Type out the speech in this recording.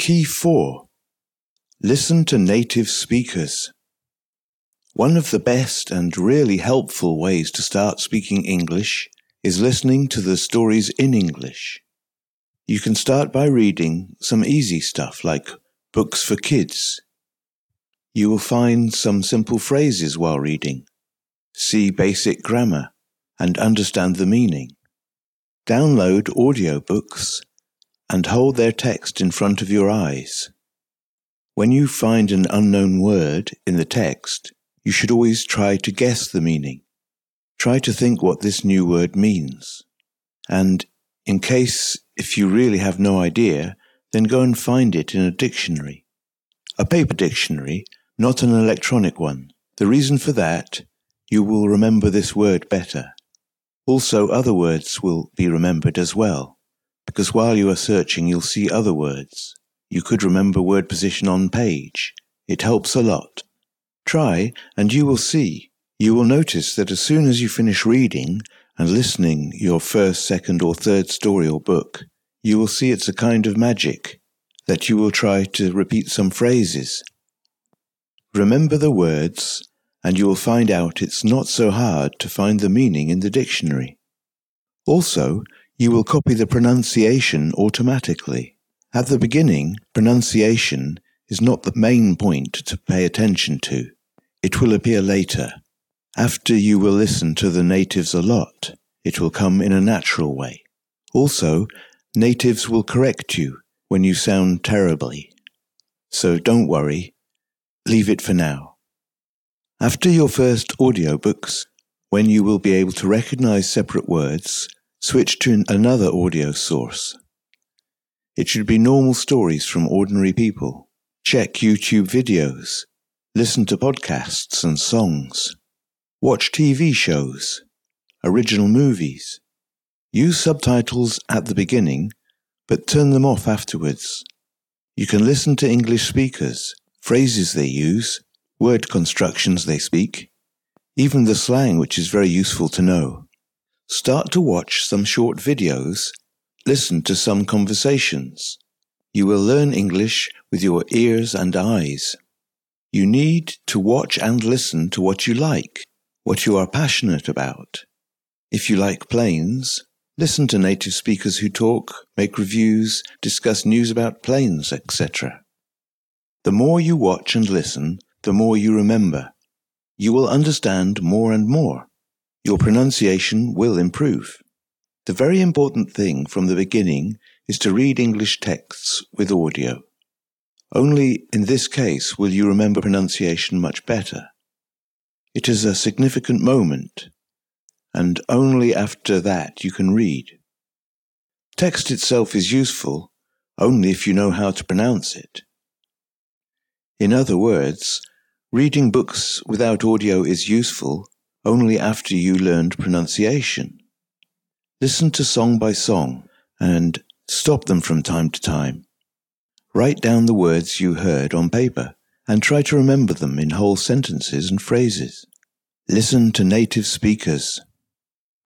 Key 4. Listen to native speakers. One of the best and really helpful ways to start speaking English is listening to the stories in English. You can start by reading some easy stuff like books for kids. You will find some simple phrases while reading, see basic grammar, and understand the meaning. Download audiobooks and hold their text in front of your eyes. When you find an unknown word in the text, you should always try to guess the meaning. Try to think what this new word means. And in case if you really have no idea, then go and find it in a dictionary. A paper dictionary, not an electronic one. The reason for that, you will remember this word better. Also, other words will be remembered as well, because while you are searching, you'll see other words. You could remember word position on page. It helps a lot. Try, and you will see. You will notice that as soon as you finish reading and listening your first, second, or third story or book, you will see it's a kind of magic, that you will try to repeat some phrases. Remember the words, and you will find out it's not so hard to find the meaning in the dictionary. Also, you will copy the pronunciation automatically. At the beginning, pronunciation is not the main point to pay attention to. It will appear later. After you will listen to the natives a lot, it will come in a natural way. Also, natives will correct you when you sound terribly. So don't worry. Leave it for now. After your first audiobooks, when you will be able to recognize separate words, switch to another audio source. It should be normal stories from ordinary people. Check YouTube videos. Listen to podcasts and songs. Watch TV shows. Original movies. Use subtitles at the beginning, but turn them off afterwards. You can listen to English speakers, phrases they use, word constructions they speak, even the slang, which is very useful to know. Start to watch some short videos, listen to some conversations. You will learn English with your ears and eyes. You need to watch and listen to what you like, what you are passionate about. If you like planes, listen to native speakers who talk, make reviews, discuss news about planes, etc. The more you watch and listen, the more you remember. You will understand more and more. Your pronunciation will improve. The very important thing from the beginning is to read English texts with audio. Only in this case will you remember pronunciation much better. It is a significant moment, and only after that you can read. Text itself is useful only if you know how to pronounce it. In other words, reading books without audio is useful only after you learned pronunciation. Listen to song by song and stop them from time to time. Write down the words you heard on paper and try to remember them in whole sentences and phrases. Listen to native speakers.